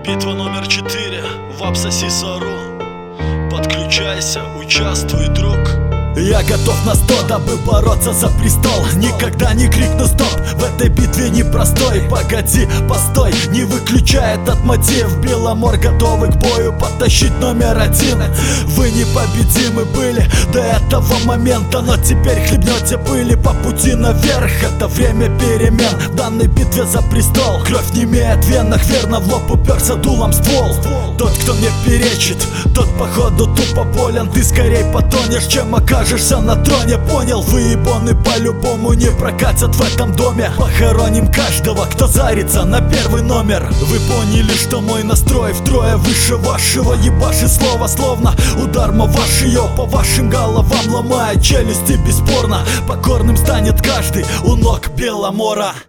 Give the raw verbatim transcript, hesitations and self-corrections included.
Битва номер четыре в Абсосисару. Подключайся, участвуй, друг. Я готов на сто, дабы бороться за престол. Никогда не крикну стоп, в этой битве непростой. Погоди, постой, не выключай этот мотив. Беломор готовы к бою, подтащить номер один. Вы непобедимы были до этого момента, но теперь хлебнете пыли по пути наверх. Это время перемен в данной битве за престол. Кровь не имеет в венах, верно в лоб уперся дулом ствол. Тот, кто мне перечит, тот походу тупо болен. Ты скорей потонешь, чем окажешься на троне. Понял, выебоны по-любому не прокатят в этом доме. Похороним каждого, кто зарится на первый номер. Вы поняли, что мой настрой втрое выше вашего. Ебаши слово, словно удар мавашиё. По вашим головам ломая челюсти бесспорно. Покорным станет каждый у ног Беломора.